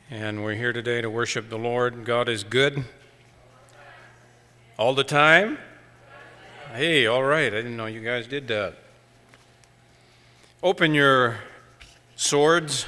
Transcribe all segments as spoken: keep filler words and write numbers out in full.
And we're here today to worship the Lord. God is good all the time. Hey, all right. I didn't know you guys did that. Open your swords.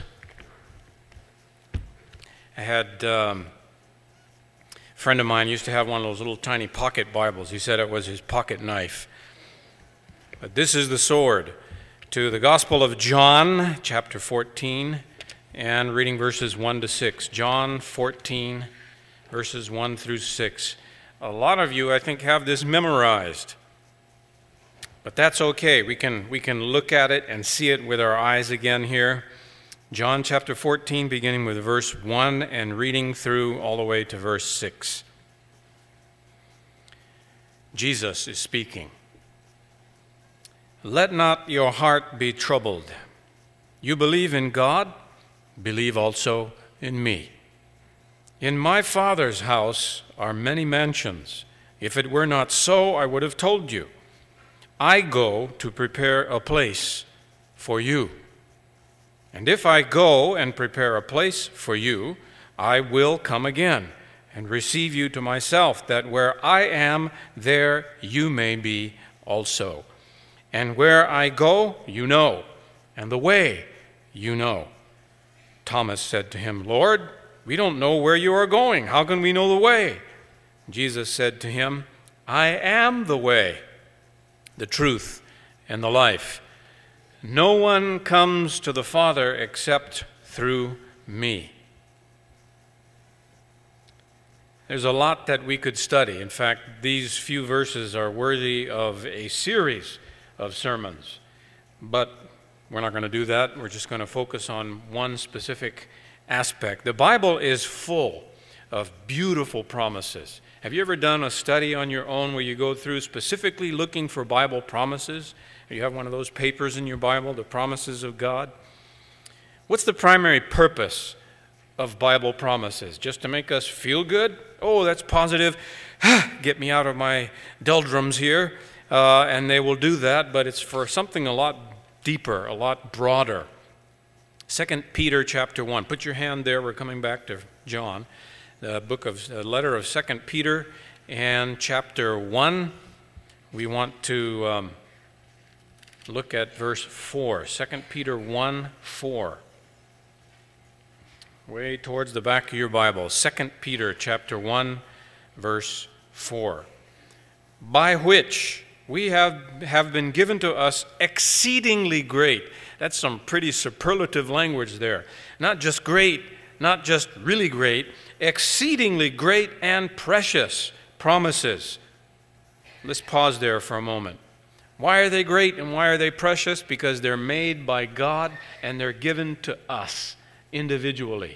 I had um, a friend of mine used to have one of those little tiny pocket Bibles. He said it was his pocket knife. But this is the sword. To the Gospel of John, chapter fourteen, and reading verses one to six. John fourteen, verses one through six. A lot of you, I think, have this memorized. But that's okay. We can, we can look at it and see it with our eyes again here. John chapter fourteen, beginning with verse one and reading through all the way to verse six. Jesus is speaking. Let not your heart be troubled. You believe in God, believe also in me. In my Father's house are many mansions. If it were not so, I would have told you. I go to prepare a place for you. And if I go and prepare a place for you, I will come again and receive you to myself, that where I am, there you may be also. And where I go, you know, and the way you know. Thomas said to him, Lord, we don't know where you are going. How can we know the way? Jesus said to him, I am the way, the truth, and the life. No one comes to the Father except through me. There's a lot that we could study. In fact, these few verses are worthy of a series of sermons. But we're not going to do that. We're just going to focus on one specific aspect. The Bible is full of beautiful promises. Have you ever done a study on your own where you go through specifically looking for Bible promises? You have one of those papers in your Bible, the promises of God. What's the primary purpose of Bible promises? Just to make us feel good? Oh, that's positive. Get me out of my doldrums here. Uh, and they will do that, but it's for something a lot deeper, a lot broader. Second Peter chapter one. Put your hand there. We're coming back to John. The book of, the letter of Second Peter and chapter one. We want to um, look at verse four. Second Peter one, four. Way towards the back of your Bible. Second Peter chapter one, verse four. By which we have, have been given to us exceedingly great. That's some pretty superlative language there. Not just great, not just really great, exceedingly great and precious promises. Let's pause there for a moment. Why are they great and why are they precious? Because they're made by God and they're given to us individually.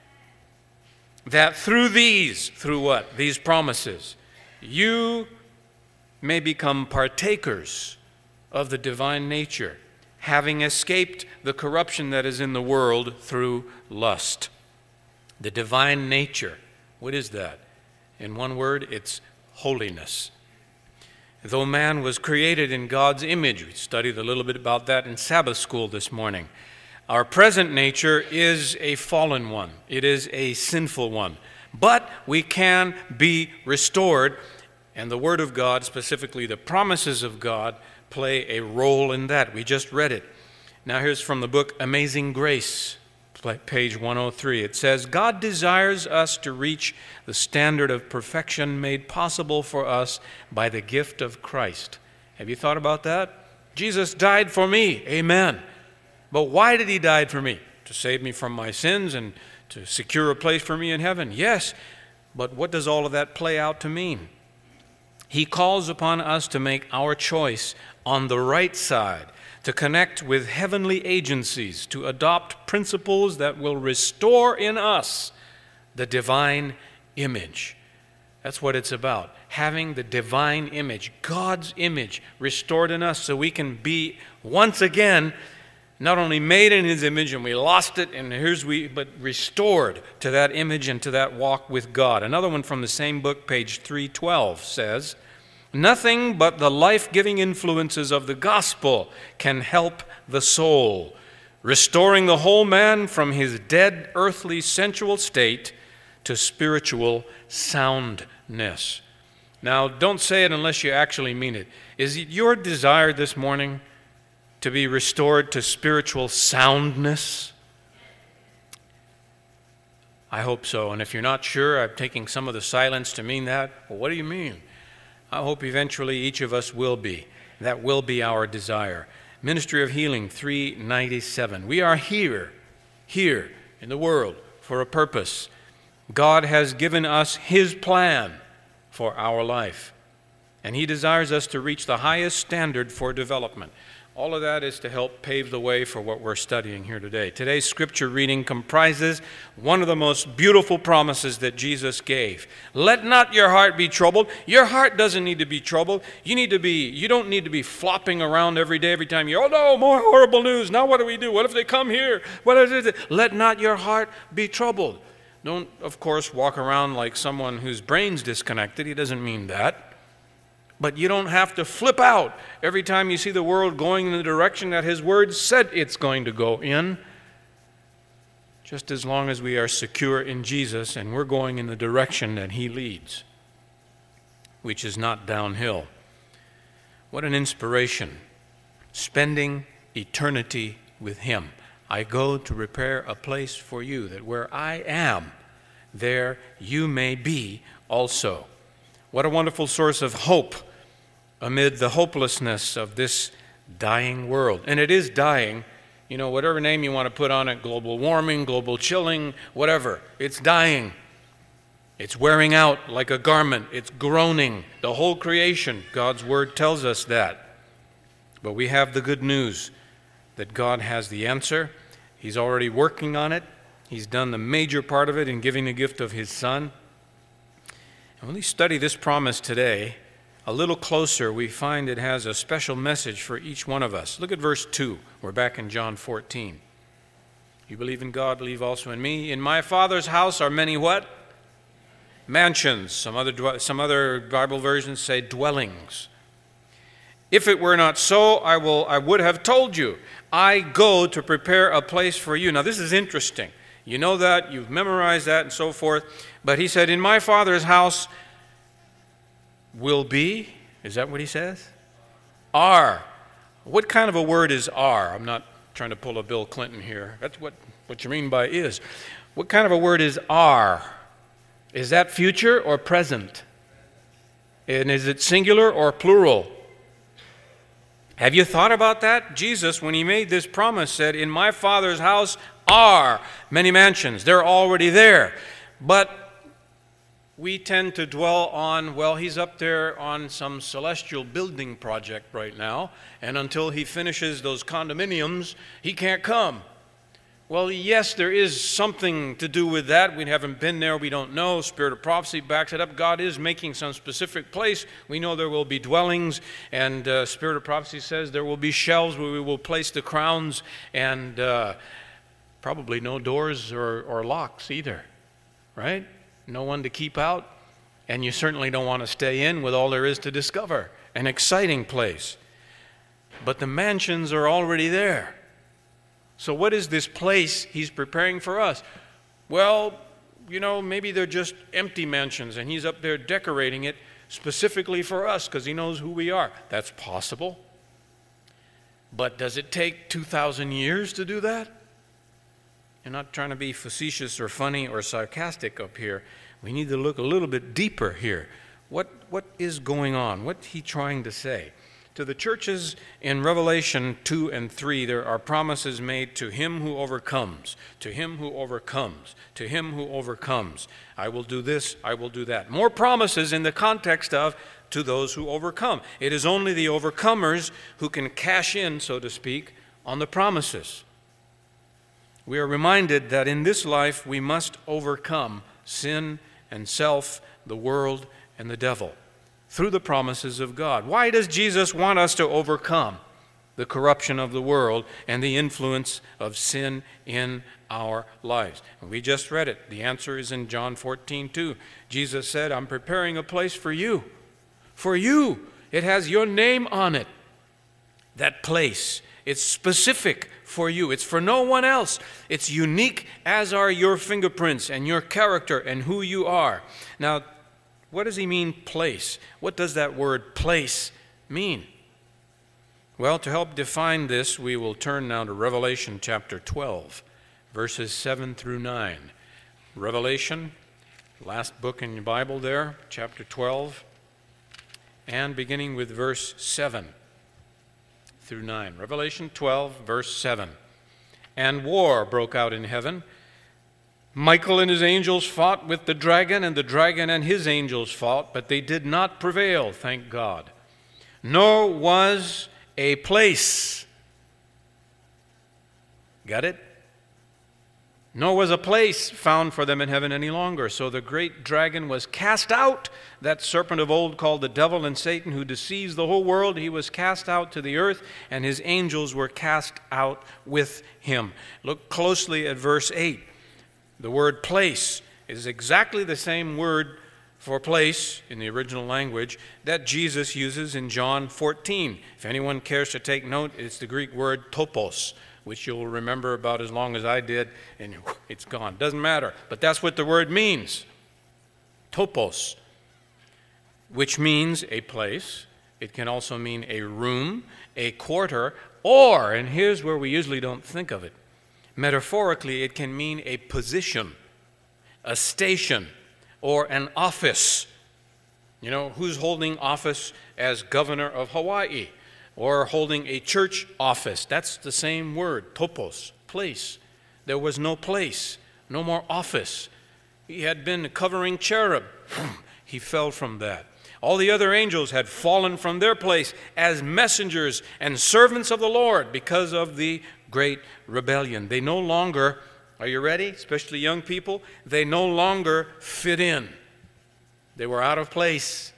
That through these, through what? These promises, you may become partakers of the divine nature, having escaped the corruption that is in the world through lust. The divine nature, what is that? In one word, it's holiness. Though man was created in God's image, we studied a little bit about that in Sabbath school this morning. Our present nature is a fallen one. It is a sinful one. But we can be restored. And the Word of God, specifically the promises of God, play a role in that. We just read it. Now here's from the book Amazing Grace, page one oh three. It says, God desires us to reach the standard of perfection made possible for us by the gift of Christ. Have you thought about that? Jesus died for me. Amen. But why did he die for me? To save me from my sins and to secure a place for me in heaven? Yes. But what does all of that play out to mean? He calls upon us to make our choice on the right side, to connect with heavenly agencies, to adopt principles that will restore in us the divine image. That's what it's about, having the divine image, God's image restored in us so we can be once again not only made in his image and we lost it and here's we but restored to that image and to that walk with God. Another one from the same book, page three twelve, says, nothing but the life-giving influences of the gospel can help the soul restoring the whole man from his dead earthly sensual state to spiritual soundness. Now, don't say it unless you actually mean it. Is it your desire this morning to be restored to spiritual soundness? I hope so. And if you're not sure, I'm taking some of the silence to mean that. Well, what do you mean? I hope eventually each of us will be. That will be our desire. Ministry of Healing three ninety-seven. We are here, here in the world for a purpose. God has given us His plan for our life, and He desires us to reach the highest standard for development. All of that is to help pave the way for what we're studying here today. Today's scripture reading comprises one of the most beautiful promises that Jesus gave. Let not your heart be troubled. Your heart doesn't need to be troubled. You need to be, you don't need to be flopping around every day, every time you, oh no, more horrible news. Now what do we do? What if they come here? What is it? Let not your heart be troubled. Don't, of course, walk around like someone whose brain's disconnected. He doesn't mean that. But you don't have to flip out every time you see the world going in the direction that His Word said it's going to go in. Just as long as we are secure in Jesus and we're going in the direction that He leads, which is not downhill. What an inspiration. Spending eternity with Him. I go to prepare a place for you, that where I am, there you may be also. What a wonderful source of hope amid the hopelessness of this dying world. And it is dying, you know, whatever name you want to put on it, global warming, global chilling, whatever. It's dying. It's wearing out like a garment. It's groaning. The whole creation, God's Word tells us that. But we have the good news that God has the answer. He's already working on it. He's done the major part of it in giving the gift of His Son. And when we study this promise today a little closer, we find it has a special message for each one of us. Look at verse two. We're back in John fourteen. You believe in God, believe also in me. In my Father's house are many what? Mansions. Some other, some other Bible versions say dwellings. If it were not so, I will, I would have told you. I go to prepare a place for you. Now this is interesting. You know that, you've memorized that and so forth. But He said, in my Father's house will be, is that what He says? Are. What kind of a word is are? I'm not trying to pull a Bill Clinton here. That's what, what you mean by is. What kind of a word is are? Is that future or present? And is it singular or plural? Have you thought about that? Jesus, when He made this promise, said, in my Father's house are many mansions. They're already there. But we tend to dwell on, well, He's up there on some celestial building project right now, and until He finishes those condominiums, He can't come. Well, yes, there is something to do with that. We haven't been there. We don't know. Spirit of prophecy backs it up. God is making some specific place. We know there will be dwellings, and uh, Spirit of prophecy says there will be shelves where we will place the crowns, and uh, probably no doors or, or locks either, right? No one to keep out, and you certainly don't want to stay in with all there is to discover. An exciting place. But the mansions are already there. So what is this place He's preparing for us? Well, you know, maybe they're just empty mansions, and He's up there decorating it specifically for us because He knows who we are. That's possible. But does it take two thousand years to do that? I'm not trying to be facetious or funny or sarcastic up here. We need to look a little bit deeper here. What, what is going on? What's He trying to say? To the churches in Revelation two and three, there are promises made to him who overcomes, to him who overcomes, to him who overcomes. I will do this, I will do that. More promises in the context of to those who overcome. It is only the overcomers who can cash in, so to speak, on the promises. We are reminded that in this life we must overcome sin and self, the world, and the devil through the promises of God. Why does Jesus want us to overcome the corruption of the world and the influence of sin in our lives? And we just read it. The answer is in John fourteen two. Jesus said, I'm preparing a place for you. For you. It has your name on it. That place It's specific for you. It's for no one else. It's unique, as are your fingerprints and your character and who you are. Now, what does he mean, place? What does that word place mean? Well, to help define this, we will turn now to Revelation chapter twelve, verses seven through nine. Revelation, last book in your Bible there, chapter twelve, and beginning with verse seven through nine. Revelation twelve, verse seven. And war broke out in heaven. Michael and his angels fought with the dragon, and the dragon and his angels fought, but they did not prevail, thank God. Nor was a place. Got it? Nor was a place found for them in heaven any longer. So the great dragon was cast out, that serpent of old called the devil and Satan, who deceives the whole world. He was cast out to the earth, and his angels were cast out with him. Look closely at verse eight. The word place is exactly the same word for place in the original language that Jesus uses in John fourteen. If anyone cares to take note, it's the Greek word topos, which you'll remember about as long as I did, and it's gone. Doesn't matter. But that's what the word means. Topos, which means a place. It can also mean a room, a quarter, or, and here's where we usually don't think of it, metaphorically, it can mean a position, a station, or an office. You know, who's holding office as governor of Hawaii? Or holding a church office. That's the same word, topos, place. There was no place, no more office. He had been covering cherub. He fell from that. All the other angels had fallen from their place as messengers and servants of the Lord because of the great rebellion. They no longer, are you ready? Especially young people, they no longer fit in. They were out of place.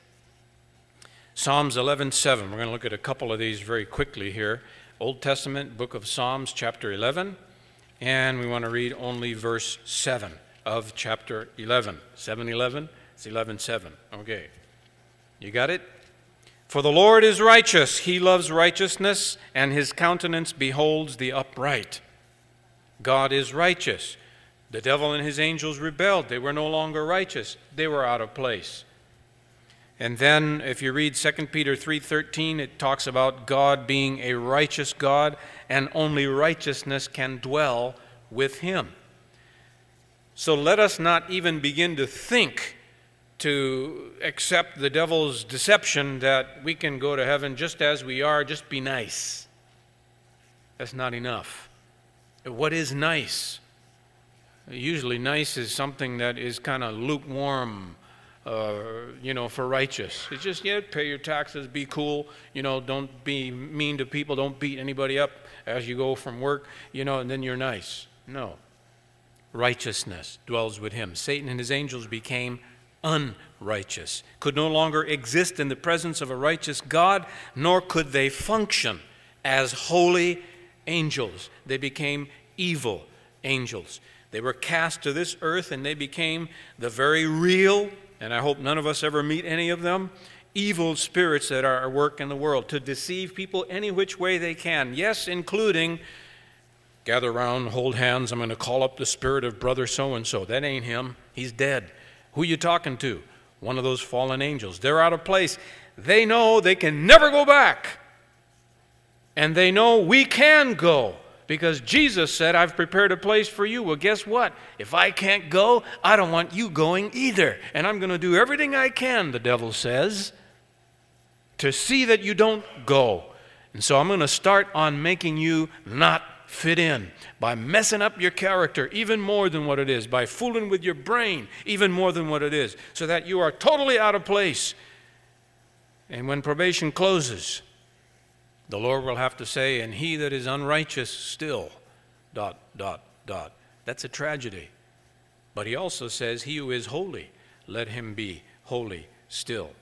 Psalms eleven seven. We're going to look at a couple of these very quickly here. Old Testament, book of Psalms, chapter eleven. And we want to read only verse seven of chapter eleven. seven eleven? It's eleven seven. Okay. You got it? For the Lord is righteous. He loves righteousness, and his countenance beholds the upright. God is righteous. The devil and his angels rebelled. They were no longer righteous. They were out of place. And then if you read Second Peter three thirteen, it talks about God being a righteous God, and only righteousness can dwell with him. So let us not even begin to think to accept the devil's deception that we can go to heaven just as we are, just be nice. That's not enough. What is nice? Usually nice is something that is kind of lukewarm, Uh, you know, for righteous. It's just, yeah, pay your taxes, be cool, you know, don't be mean to people, don't beat anybody up as you go from work, you know, and then you're nice. No. Righteousness dwells with him. Satan and his angels became unrighteous, could no longer exist in the presence of a righteous God, nor could they function as holy angels. They became evil angels. They were cast to this earth, and they became the very real, and I hope none of us ever meet any of them, evil spirits that are at work in the world to deceive people any which way they can. Yes, including, gather around, hold hands, I'm going to call up the spirit of brother so-and-so. That ain't him. He's dead. Who you talking to? One of those fallen angels. They're out of place. They know they can never go back. And they know we can go. Because Jesus said, I've prepared a place for you. Well, guess what? If I can't go, I don't want you going either. And I'm going to do everything I can, the devil says, to see that you don't go. And so I'm going to start on making you not fit in by messing up your character even more than what it is, by fooling with your brain even more than what it is, so that you are totally out of place. And when probation closes, the Lord will have to say, and he that is unrighteous still, dot, dot, dot. That's a tragedy. But he also says, he who is holy, let him be holy still.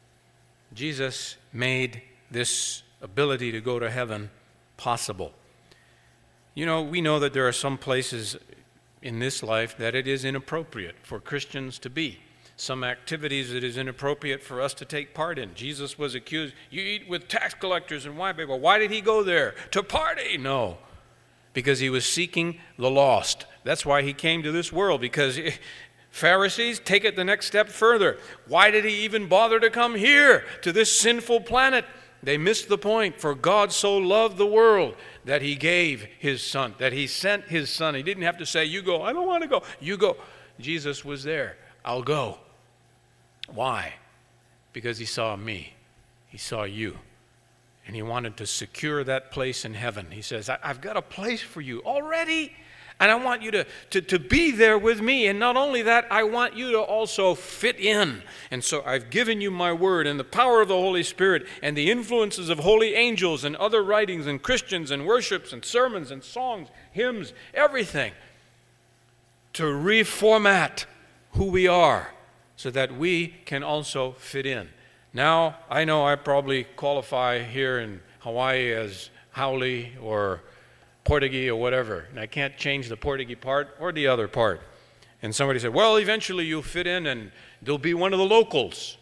Jesus made this ability to go to heaven possible. You know, we know that there are some places in this life that it is inappropriate for Christians to be. some activities that is inappropriate for us to take part in. Jesus was accused, you eat with tax collectors and wine people. Why did he go there? To party? No. Because he was seeking the lost. That's why he came to this world, because Pharisees, take it the next step further. Why did he even bother to come here, to this sinful planet? They missed the point. For God so loved the world that he gave his son, that he sent his son. He didn't have to say, you go. I don't want to go. You go. Jesus was there. I'll go. Why? Because he saw me. He saw you. And he wanted to secure that place in heaven. He says, I, I've got a place for you already. And I want you to, to, to be there with me. And not only that, I want you to also fit in. And so I've given you my word and the power of the Holy Spirit and the influences of holy angels and other writings and Christians and worships and sermons and songs, hymns, everything, to reformat who we are so that we can also fit in. Now, I know I probably qualify here in Hawaii as Haole or Portuguese or whatever, and I can't change the Portuguese part or the other part. And somebody said, well, eventually you'll fit in and they'll be one of the locals.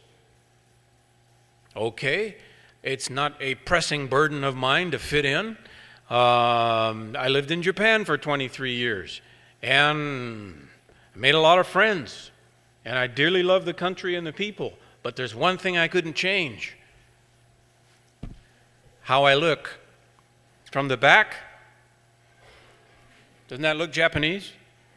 Okay, it's not a pressing burden of mine to fit in. Um, I lived in Japan for twenty-three years, and I made a lot of friends, and I dearly love the country and the people, but there's one thing I couldn't change: how I look. From the back, doesn't that look Japanese?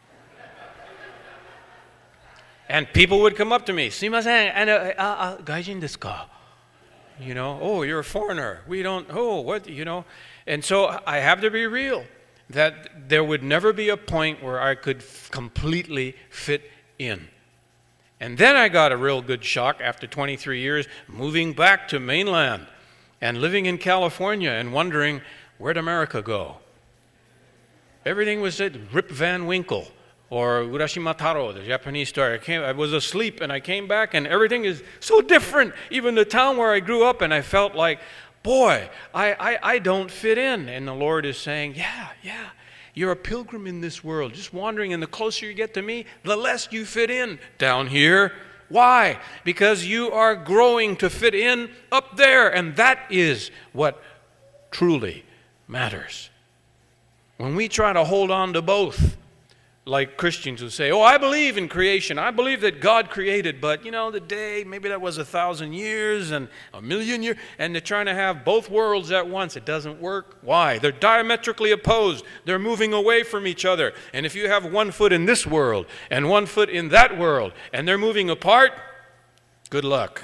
And people would come up to me, "Sumimasen, and uh, uh, gaijin desu ka?" You know, "Oh, you're a foreigner. We don't, oh, what, you know." And so I have to be real, that there would never be a point where I could f- completely fit in. And then I got a real good shock after twenty-three years, moving back to mainland and living in California and wondering, where'd America go? Everything was at Rip Van Winkle or Urashima Taro, the Japanese story. I, came, I was asleep and I came back and everything is so different. Even the town where I grew up, and I felt like, boy, I, I, I don't fit in. And the Lord is saying, yeah, yeah, you're a pilgrim in this world, just wandering, and the closer you get to me, the less you fit in down here. Why? Because you are growing to fit in up there, and that is what truly matters. When we try to hold on to both, like Christians who say, oh, I believe in creation. I believe that God created, but, you know, the day, maybe that was a thousand years and a million years, and they're trying to have both worlds at once. It doesn't work. Why? They're diametrically opposed. They're moving away from each other. And if you have one foot in this world and one foot in that world, and they're moving apart, good luck.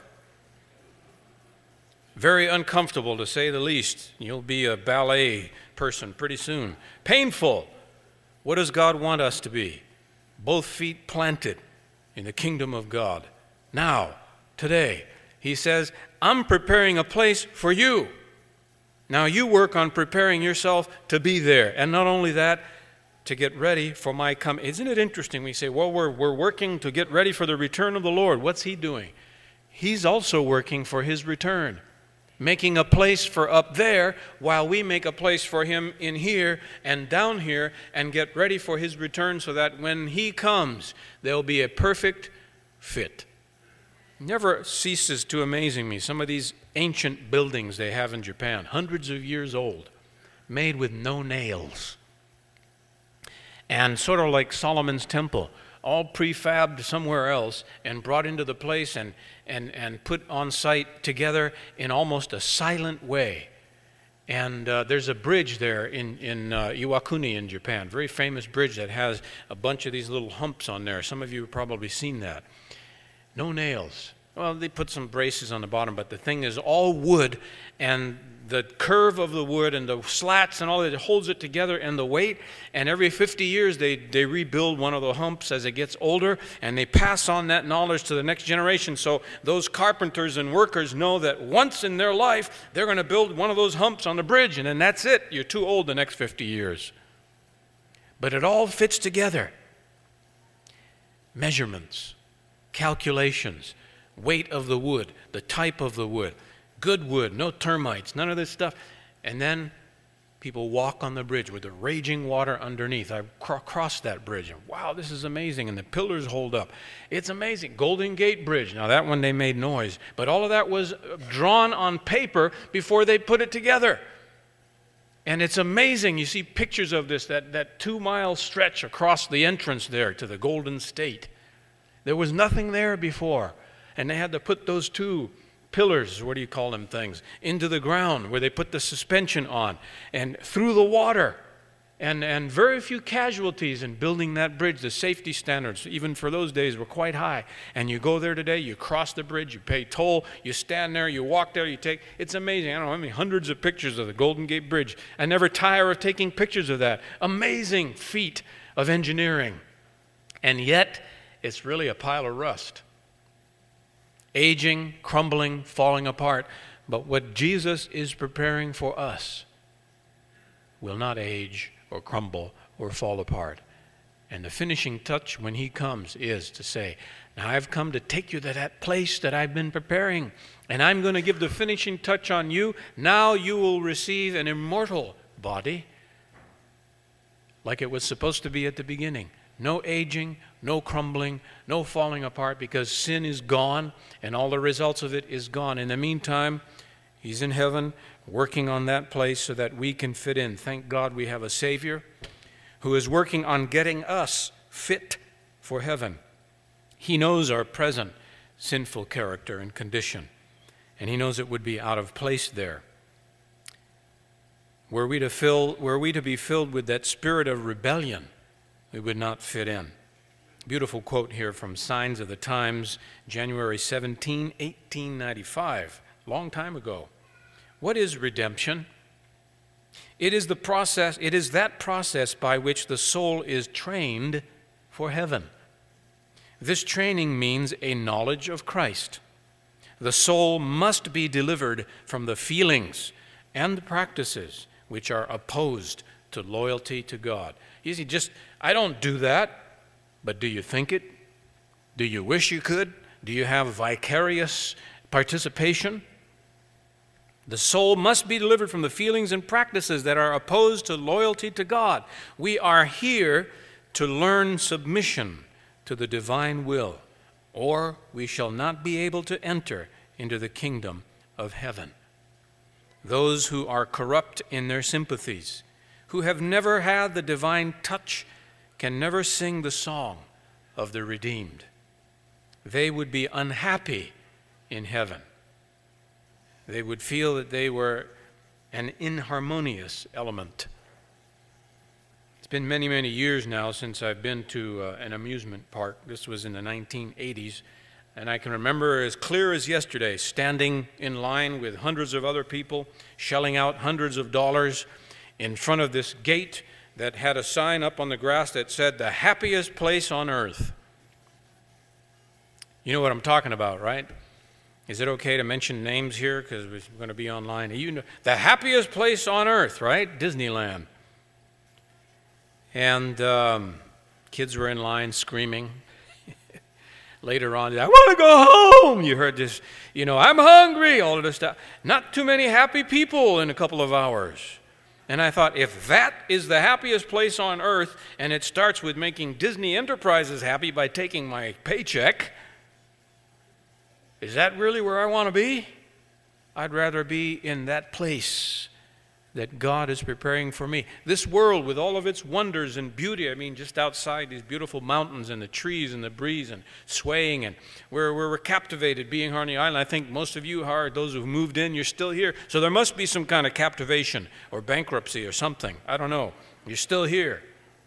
Very uncomfortable, to say the least. You'll be a ballet person pretty soon. Painful. What does God want us to be? Both feet planted in the kingdom of God. Now, today, he says, I'm preparing a place for you. Now you work on preparing yourself to be there. And not only that, to get ready for my coming. Isn't it interesting? We say, well, we're, we're working to get ready for the return of the Lord. What's he doing? He's also working for his return, making a place for up there while we make a place for him in here and down here and get ready for his return so that when he comes, there'll be a perfect fit. Never ceases to amazing me, some of these ancient buildings they have in Japan, hundreds of years old, made with no nails. And sort of like Solomon's temple, all prefabbed somewhere else and brought into the place and, and, and put on site together in almost a silent way. And uh, there's a bridge there in, in uh, Iwakuni in Japan, very famous bridge that has a bunch of these little humps on there. Some of you have probably seen that. No nails. Well, they put some braces on the bottom, but the thing is all wood, and the curve of the wood and the slats and all that holds it together, and the weight. And every fifty years they, they rebuild one of the humps as it gets older, and they pass on that knowledge to the next generation. So those carpenters and workers know that once in their life they're going to build one of those humps on the bridge, and then that's it. You're too old the next fifty years. But it all fits together. Measurements, calculations, weight of the wood, the type of the wood, good wood, no termites, none of this stuff. And then People walk on the bridge with the raging water underneath. I cr- crossed that bridge, and wow, this is amazing. And the pillars hold up. It's amazing. Golden Gate Bridge. Now, that one they made noise, but all of that was drawn on paper before they put it together. And it's amazing. You see pictures of this, that, that two-mile stretch across the entrance there to the Golden State. There was nothing there before, and they had to put those two pillars, what do you call them things, into the ground where they put the suspension on and through the water. And, and very few casualties in building that bridge. The safety standards, even for those days, were quite high. And you go there today, you cross the bridge, you pay toll, you stand there, you walk there, you take, it's amazing. I don't know how many hundreds of pictures of the Golden Gate Bridge. I never tire of taking pictures of that. Amazing feat of engineering. And yet, it's really a pile of rust. Aging, crumbling, falling apart. But what Jesus is preparing for us will not age or crumble or fall apart. And the finishing touch when he comes is to say, now I've come to take you to that place that I've been preparing, and I'm going to give the finishing touch on you. Now you will receive an immortal body like it was supposed to be at the beginning. No aging, no crumbling, no falling apart, because sin is gone and all the results of it is gone. In the meantime, he's in heaven working on that place so that we can fit in. Thank God we have a Savior who is working on getting us fit for heaven. He knows our present sinful character and condition, and he knows it would be out of place there. Were we to fill, were we to be filled with that spirit of rebellion, we would not fit in. Beautiful quote here from Signs of the Times, January seventeenth, eighteen ninety-five, long time ago. What is redemption? It is the process, it is that process by which the soul is trained for heaven. This training means a knowledge of Christ. The soul must be delivered from the feelings and practices which are opposed to loyalty to God. You see, just, I don't do that, but do you think it? Do you wish you could? Do you have vicarious participation? The soul must be delivered from the feelings and practices that are opposed to loyalty to God. We are here to learn submission to the divine will, or we shall not be able to enter into the kingdom of heaven. Those who are corrupt in their sympathies, who have never had the divine touch, can never sing the song of the redeemed. They would be unhappy in heaven. They would feel that they were an inharmonious element. It's been many, many years now since I've been to uh, an amusement park. This was in the nineteen eighties, and I can remember as clear as yesterday standing in line with hundreds of other people, shelling out hundreds of dollars in front of this gate that had a sign up on the grass that said, "The happiest place on earth." You know what I'm talking about, right? Is it okay to mention names here because we're going to be online? You know, the happiest place on earth, right? Disneyland. And um, kids were in line screaming. Later on, I want to go home. You heard this, you know, I'm hungry, all of this stuff. Not too many happy people in a couple of hours. And I thought, if that is the happiest place on earth, and it starts with making Disney Enterprises happy by taking my paycheck, is that really where I want to be? I'd rather be in that place that God is preparing for me. This world with all of its wonders and beauty, I mean, just outside these beautiful mountains and the trees and the breeze and swaying, and we're, we're captivated being here on the island. I think most of you are, those who've moved in, you're still here. So there must be some kind of captivation or bankruptcy or something. I don't know. You're still here.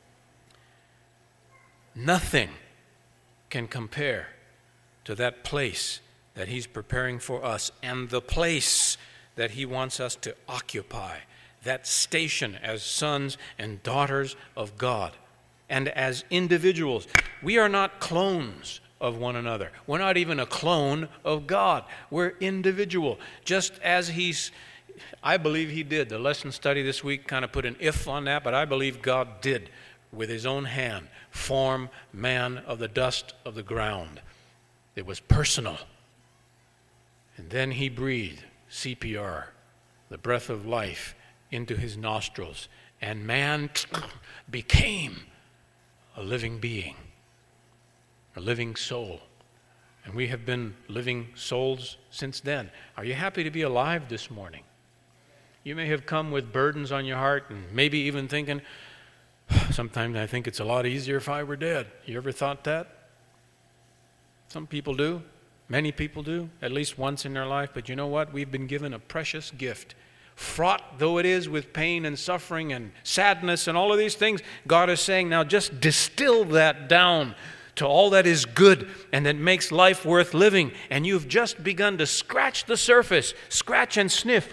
Nothing can compare to that place that he's preparing for us and the place that he wants us to occupy, that station as sons and daughters of God and as individuals. We are not clones of one another. We're not even a clone of God. We're individual. Just as he's, I believe he did. The lesson study this week kind of put an if on that, but I believe God did with his own hand form man of the dust of the ground. It was personal. And then he breathed C P R, the breath of life, into his nostrils, and man became a living being, a living soul. And we have been living souls since then. Are you happy to be alive this morning? You may have come with burdens on your heart and maybe even thinking, sometimes I think it's a lot easier if I were dead. You ever thought that? Some people do. Many people do, at least once in their life. But you know what? We've been given a precious gift. Fraught though it is with pain and suffering and sadness and all of these things, God is saying, now just distill that down to all that is good and that makes life worth living. And you've just begun to scratch the surface, scratch and sniff.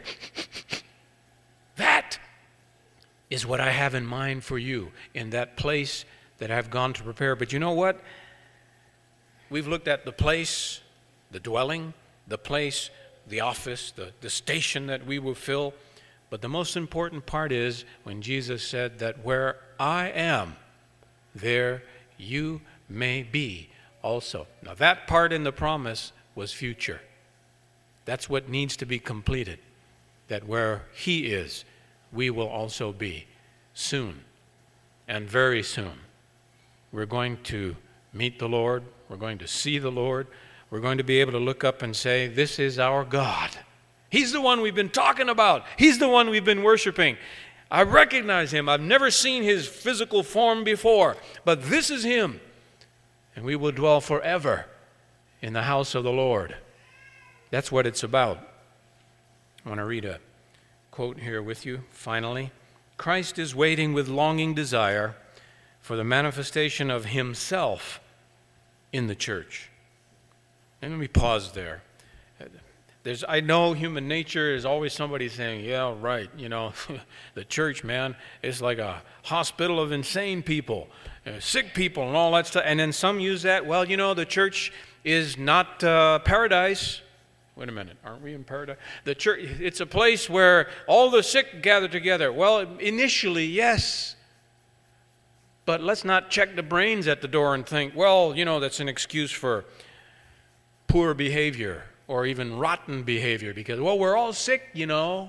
That is what I have in mind for you in that place that I've gone to prepare. But you know what? We've looked at the place, the dwelling, the place, the office, the, the station that we will fill. But the most important part is when Jesus said that where I am, there you may be also. Now that part in the promise was future. That's what needs to be completed. That where he is, we will also be soon, and very soon. We're going to meet the Lord. We're going to see the Lord. We're going to be able to look up and say, this is our God. He's the one we've been talking about. He's the one we've been worshiping. I recognize him. I've never seen his physical form before, but this is him. And we will dwell forever in the house of the Lord. That's what it's about. I want to read a quote here with you, finally. Christ is waiting with longing desire for the manifestation of himself in the church. And let me pause there. There's, I know human nature is always somebody saying, yeah, right, you know, the church, man, is like a hospital of insane people, uh, sick people and all that stuff. And then some use that, well, you know, the church is not uh, paradise. Wait a minute, aren't we in paradise? The church, it's a place where all the sick gather together. Well, initially, yes. But let's not check the brains at the door and think, well, you know, that's an excuse for poor behavior or even rotten behavior because, well, we're all sick, you know.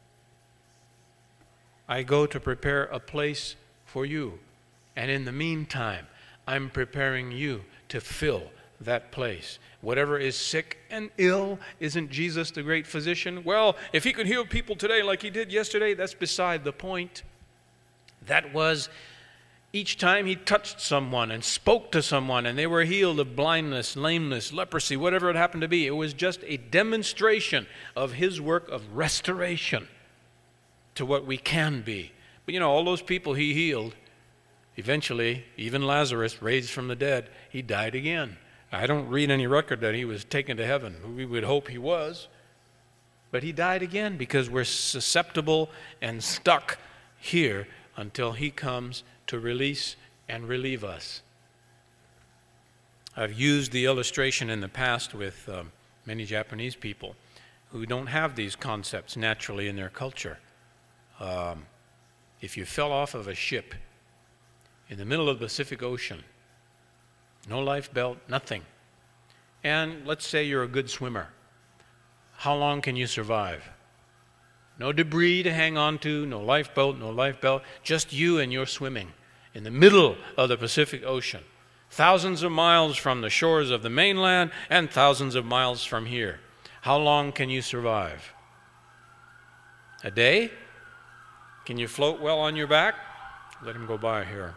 I go to prepare a place for you. And in the meantime, I'm preparing you to fill that place. Whatever is sick and ill, isn't Jesus the great physician? Well, if he could heal people today like he did yesterday, that's beside the point. That was each time he touched someone and spoke to someone and they were healed of blindness, lameness, leprosy, whatever it happened to be. It was just a demonstration of his work of restoration to what we can be. But you know, all those people he healed, eventually, even Lazarus, raised from the dead, he died again. I don't read any record that he was taken to heaven. We would hope he was. But he died again because we're susceptible and stuck here until he comes to release and relieve us. I've used the illustration in the past with um, many Japanese people who don't have these concepts naturally in their culture. Um, if you fell off of a ship in the middle of the Pacific Ocean, no life belt, nothing. And let's say you're a good swimmer. How long can you survive? No debris to hang on to, no lifeboat, no life belt, just you and your swimming in the middle of the Pacific Ocean, thousands of miles from the shores of the mainland and thousands of miles from here. How long can you survive? A day? Can you float well on your back? Let him go by here.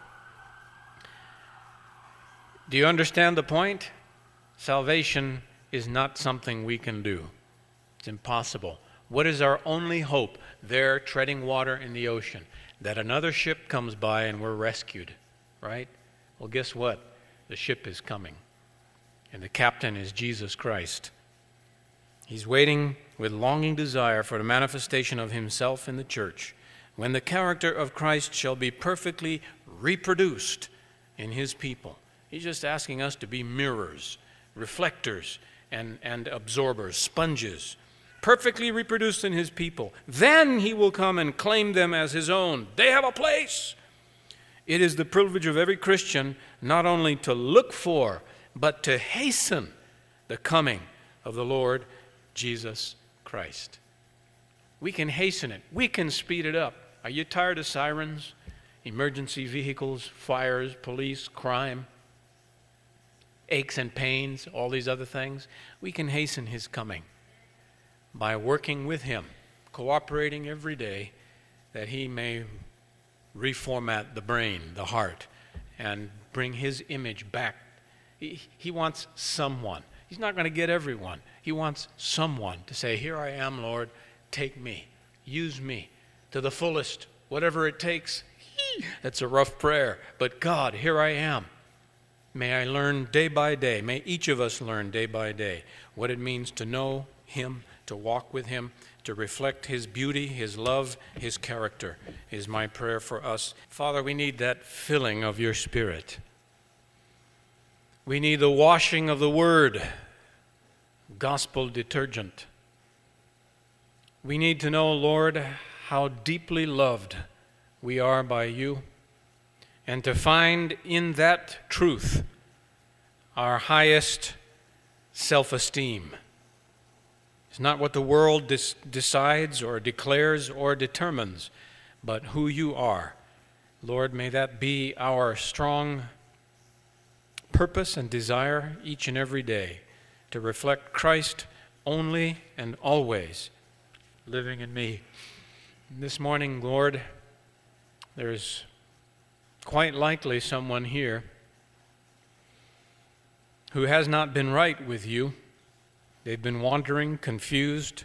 Do you understand the point? Salvation is not something we can do. It's impossible. What is our only hope there treading water in the ocean? That another ship comes by and we're rescued, right? Well, guess what? The ship is coming. And the captain is Jesus Christ. He's waiting with longing desire for the manifestation of himself in the church, when the character of Christ shall be perfectly reproduced in his people. He's just asking us to be mirrors, reflectors, and, and absorbers, sponges, perfectly reproduced in his people. Then he will come and claim them as his own. They have a place. It is the privilege of every Christian not only to look for, but to hasten the coming of the Lord Jesus Christ. We can hasten it. We can speed it up. Are you tired of sirens, emergency vehicles, fires, police, crime, aches and pains, all these other things? We can hasten his coming by working with him, cooperating every day that he may reformat the brain, the heart, and bring his image back. He, he wants someone. He's not going to get everyone. He wants someone to say, here I am, Lord, take me, use me to the fullest, whatever it takes. That's a rough prayer, but God, here I am. May I learn day by day, may each of us learn day by day what it means to know him, to walk with him, to reflect his beauty, his love, his character, is my prayer for us. Father, we need that filling of your Spirit. We need the washing of the Word, gospel detergent. We need to know, Lord, how deeply loved we are by you, and to find in that truth our highest self-esteem. It's not what the world dis- decides or declares or determines, but who you are. Lord, may that be our strong purpose and desire each and every day, to reflect Christ only and always living in me. This morning, Lord, there's quite likely someone here who has not been right with you. They've been wandering, confused,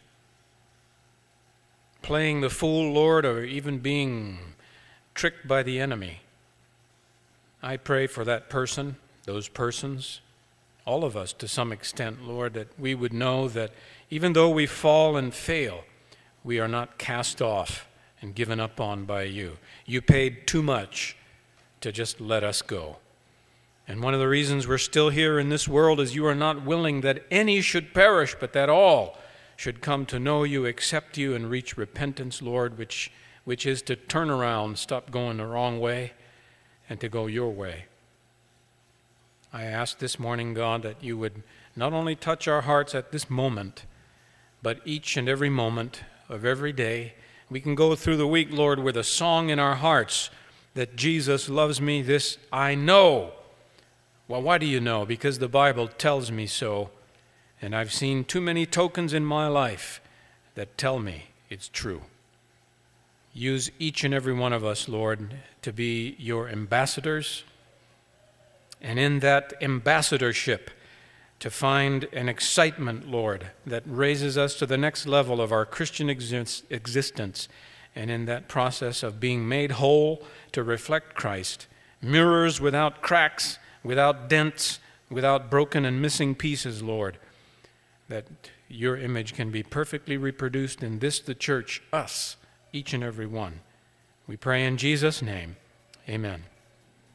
playing the fool, Lord, or even being tricked by the enemy. I pray for that person, those persons, all of us to some extent, Lord, that we would know that even though we fall and fail, we are not cast off and given up on by you. You paid too much to just let us go. And one of the reasons we're still here in this world is you are not willing that any should perish, but that all should come to know you, accept you, and reach repentance, Lord, which, which is to turn around, stop going the wrong way, and to go your way. I ask this morning, God, that you would not only touch our hearts at this moment, but each and every moment of every day. We can go through the week, Lord, with a song in our hearts that Jesus loves me, this I know. Well, why do you know? Because the Bible tells me so, and I've seen too many tokens in my life that tell me it's true. Use each and every one of us, Lord, to be your ambassadors, and in that ambassadorship to find an excitement, Lord, that raises us to the next level of our Christian exist- existence, and in that process of being made whole to reflect Christ, mirrors without cracks, without dents, without broken and missing pieces, Lord, that your image can be perfectly reproduced in this, the church, us, each and every one. We pray in Jesus' name, amen.